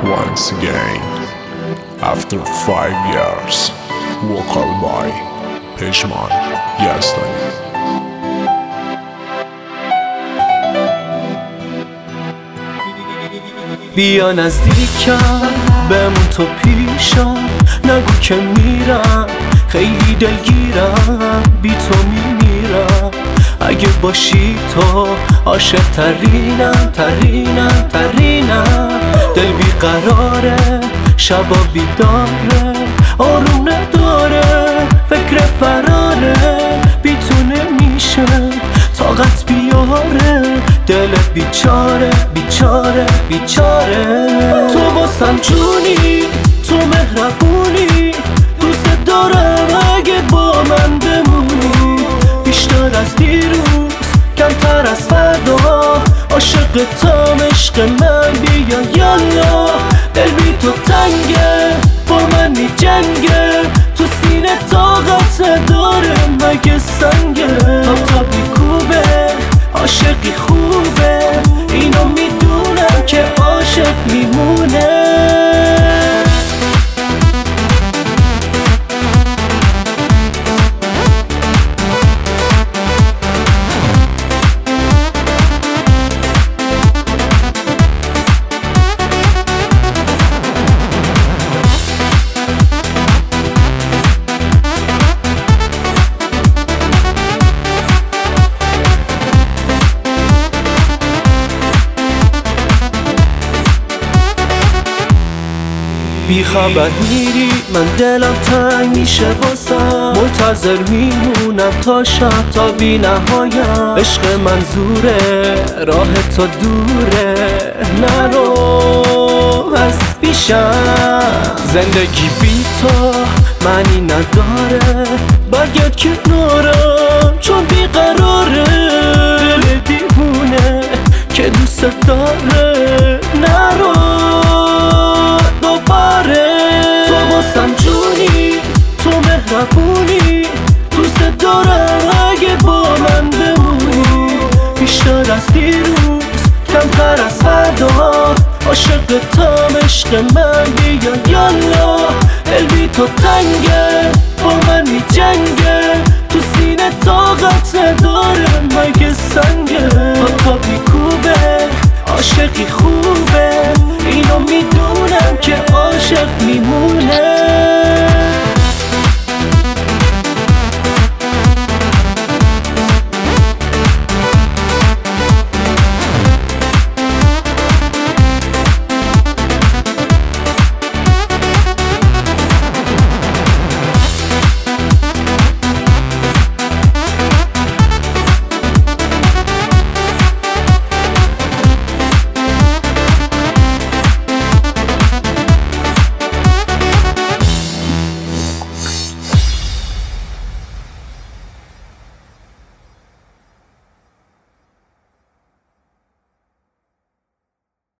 once again after 5 years. Vocal by Pejman Yazdani. بیا نزدیکم بمون تو پیشم، نگو که میرم خیلی دلگیرم، بی تو میمیرم. اگه باشی تو عاشق ترینم ترینم ترینم. دل بیقراره شبا بیداره، آروم نداره فکر فراره، بی تو نمیشه طاقت بیاره، دلت بیچاره بیچاره بیچاره. تو واسم جونی، تو مهربونی، دوست دارم اگه با من بمونی. بیشتر از دیروز کمتر از فردا، عاشقتم عشق من بیا یالا. دل بی تو تنگه با من می جنگه، تو سینه طاقت نداره مگه سنگه. تا بیکوبه عاشقی خوبه، اینو میدونم که عاشق میمونه. بی خبر میری من دلم تنگ میشه واسم، منتظر میمونم تا شب تا بی نهایم. عشق منظوره راه تو دوره، نرو از پیشم. زندگی بی تو معنی نداره، برگرد کنارم چون بیقراره. دل دیوونه که دوست داره، نرو تو واسم جونی، تو مهربونی، دوست دارم اگه با من بمونی. بیشتر از دیروز کمتر از فردا، عاشقتم عشق من بیا یالا. دل بی تو تنگه با من می جنگه، تو سینه طاقت نداره مگه سنگه. تا بیکوبه عاشقی خوب،